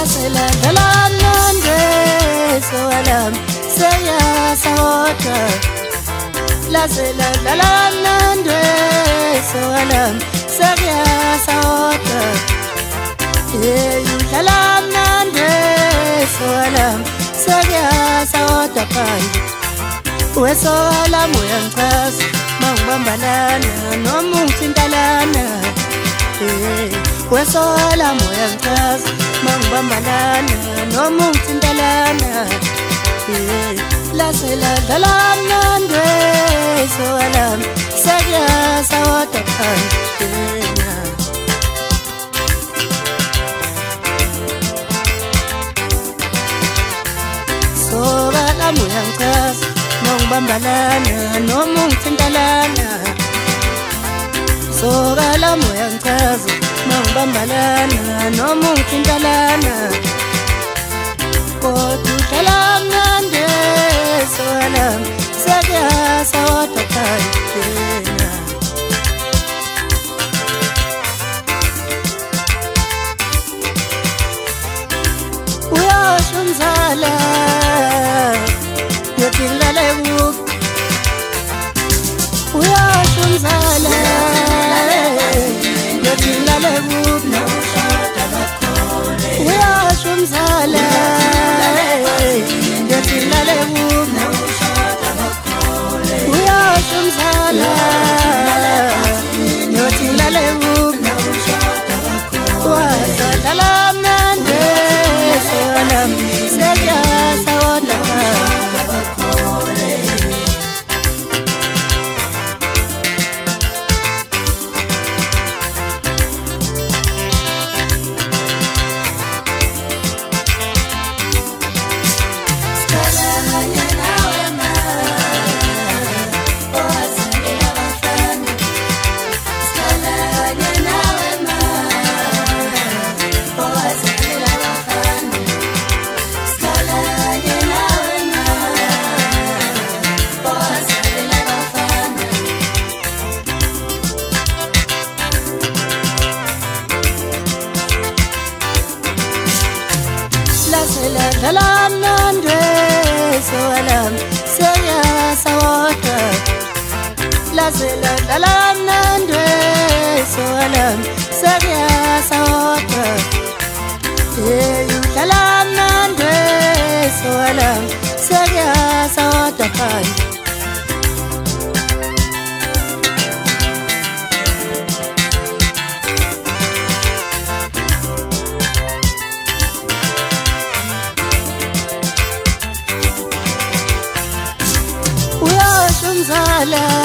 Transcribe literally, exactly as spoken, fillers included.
sela dalanande soalam saya sawata la sela dalanande soalam saya sawata hey dalanande soalam saya sawata pan we soalam uyantas mangwambalana nomungtindalana hey we soalam uyantas mangwambalana nomungtindalana hey la sela dalanande soalam saya sawata pan soalam uyantas mangwambalana nomungtindalana soalam uyantas mangwambalana nomungtindalana kotu dalanande soalam saya sawata kayena uya shunzala yotilalewu uya shunzala yotilalewu uya shunzala yotilalewu uya shunzala yotilalewu wa dalanande soalam saya sawata sela dalanande soalam saya sawata la sela dalanande soalam saya sawata hey dalanande soalam saya sawata kai Zala